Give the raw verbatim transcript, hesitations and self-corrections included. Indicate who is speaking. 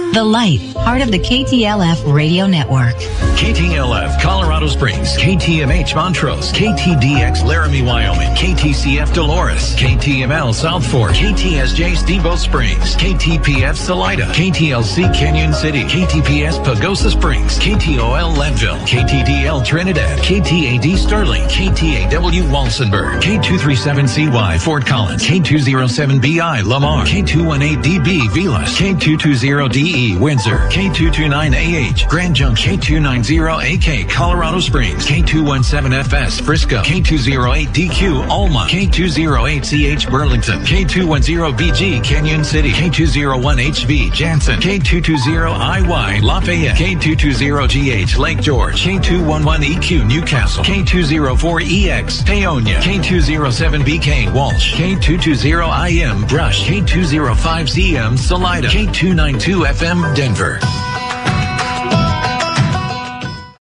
Speaker 1: The Light, part of the K T L F radio network.
Speaker 2: K T L F Colorado Springs, K T M H Montrose, K T D X Laramie, Wyoming, K T C F Dolores, K T M L South Fork, K T S J Steamboat Springs, K T P F Salida, K T L C Canyon City, K T P S Pagosa Springs, K T O L Leadville, K T D L Trinidad, K T A D Sterling, K T A W Walsenburg, K two thirty-seven C Y Fort Collins, K two oh seven B I Lamar, K two eighteen D B Vilas, K two twenty D E Windsor, K two twenty-nine A H Grand Junction, K two ninety A K Colorado Springs, K two seventeen F S Frisco, K two oh eight D Q Alma, K two oh eight C H Burlington, K two ten B G Canyon City, K two oh one H V Jansen, K two twenty I Y Lafayette, K two twenty G H Lake George, K two eleven E Q Newcastle, K two oh four E X Paonia, K two oh seven B K Walsh, K two twenty I M Brush, K two oh five C M Salida, K two ninety-two F M Denver.